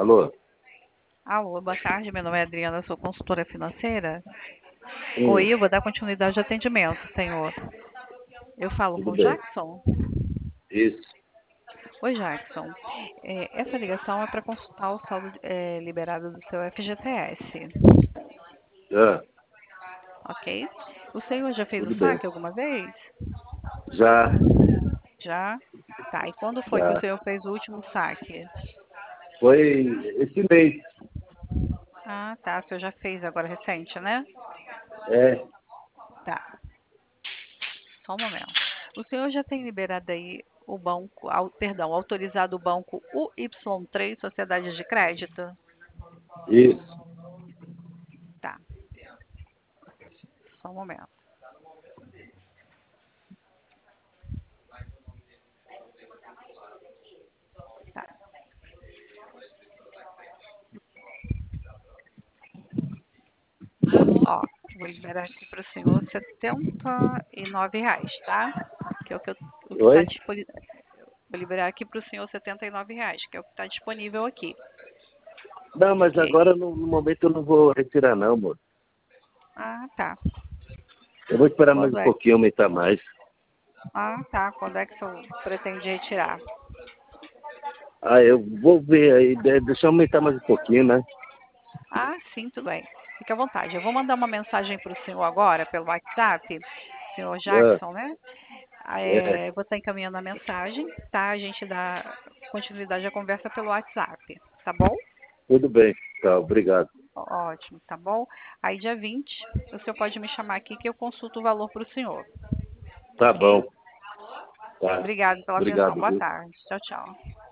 Alô? Alô, boa tarde. Meu nome é Adriana, sou consultora financeira. Hum, Oi, eu vou dar continuidade ao atendimento, senhor. Eu falo tudo com o bem. Jackson. Isso. Oi, Jackson. Essa ligação é para consultar o saldo liberado do seu FGTS, Ah, ok? O senhor já fez o tudo bem. saque alguma vez? Já, Já? Tá, e quando foi que o já. senhor fez o último saque? Foi esse mês. Ah, tá, o senhor já fez agora recente, né? É, Tá, só um momento. O senhor já tem liberado aí o banco, autorizado o banco UY3 Sociedade de Crédito? isso. Tá, só um momento. Tá. Ó, vou liberar aqui para o senhor R$ 79, tá? Que é o que está Oi? disponível. Vou liberar aqui para o senhor R$ 79, que é o que está disponível aqui, Não, mas ok? agora no momento eu não vou retirar não, amor. Ah, tá. Eu vou esperar mais um Quando é? pouquinho, aumentar mais. Ah, tá. Quando é que o senhor pretende retirar? Ah, eu vou ver aí, deixa eu aumentar mais um pouquinho, né? Ah, sim, tudo bem. Fique à vontade. Eu vou mandar uma mensagem para o senhor agora pelo WhatsApp, senhor Ah, Jackson, né? é, Vou estar encaminhando a mensagem, tá? A gente dá continuidade à conversa pelo WhatsApp, tá bom? tudo bem. Tá, obrigado. Ótimo, tá bom? Aí, dia 20, o senhor pode me chamar aqui que eu consulto o valor para o senhor, Tá ok? bom. Tá. Obrigado pela atenção. Obrigado, Boa viu? tarde. Tchau, tchau.